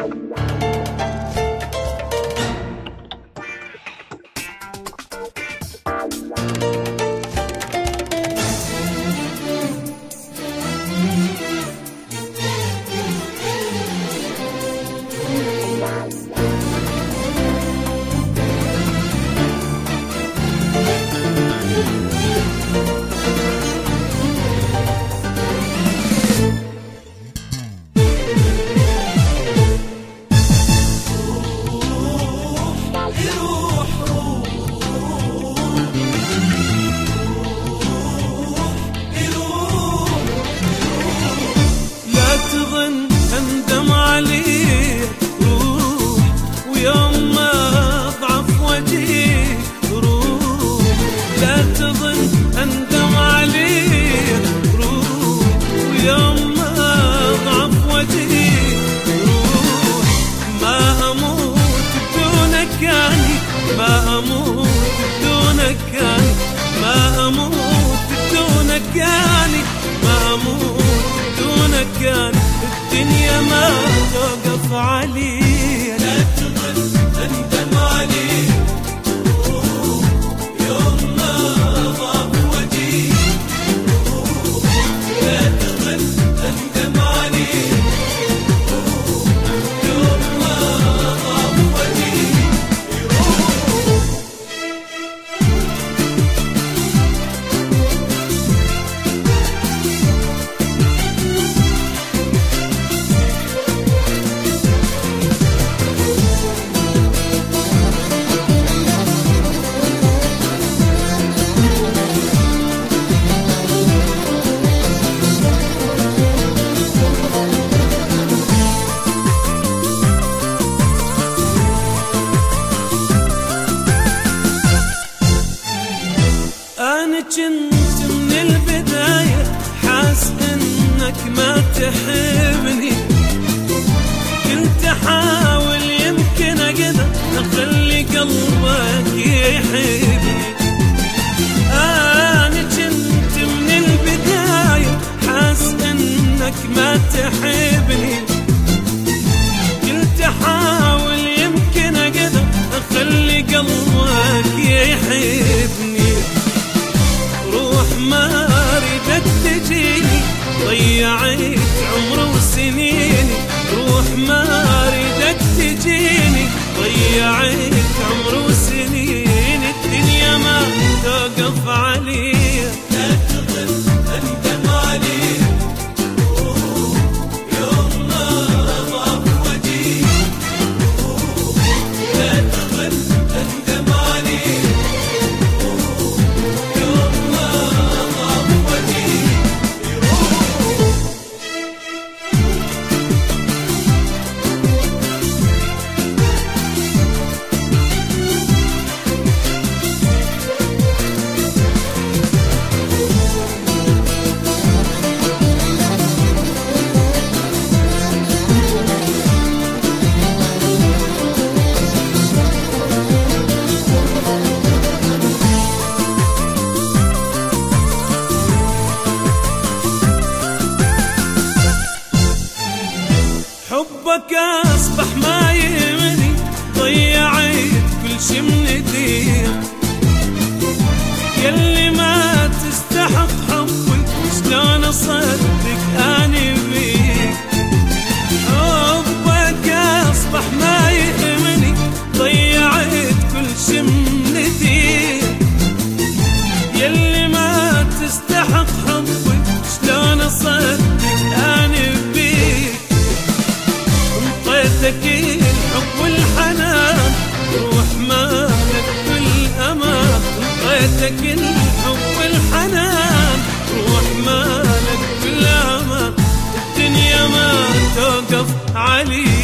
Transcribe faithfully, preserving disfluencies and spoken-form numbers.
أندم عليك روح، ويوم ما أضعف وجهي روح. لا تظن أندم عليك روح، ويوم ما أضعف وجهي روح. ما أموت بدونك يعني، ما أموت بدونك يعني، ما أموت بدونك يعني، ما أموت بدونك يعني. الدنيا ما توقف عليك. لا تظن أندم عليك روح، يوم ما أضعف وجهي روح. لا تظن أندم عليك روح، يوم ما أضعف وجهي روح. أنا كنت من البداية حاس إنك ما تحبني، كنت أحاول يمكن أقدر أخلي قلبك يحبني. أنا كنت من البداية حاس إنك ما تحبني، كنت أحاول يمكن أقدر أخلي قلبك يحبني. روح ما ردت تجيني، ضيعت عمر وسنيني. روح ما ردت تجيني، ضيعت عمر وسنيني. الدنيا ما توقف عليها. لا تظن أندم عليها روح، يوم ما أضعف وجهي روح. لا تظن أندم عليها روح، يوم ما أضعف وجهي روح. حبك أصبح ما يهمني، ضيعت كل شي من ايديك. ياللي ما تستحق حبي شلون أصدق أني بيك. حبك أصبح ما يهمني، ضيعت كل شي من ايديك. ياللي ما تستحق حبي شلون أصدق أني بيك. انطيتك الحب والحنان، روح مالك بالأمان. انطيتك الحب والحنان، روح مالك بالأمان. الدنيا ما توقف عليك.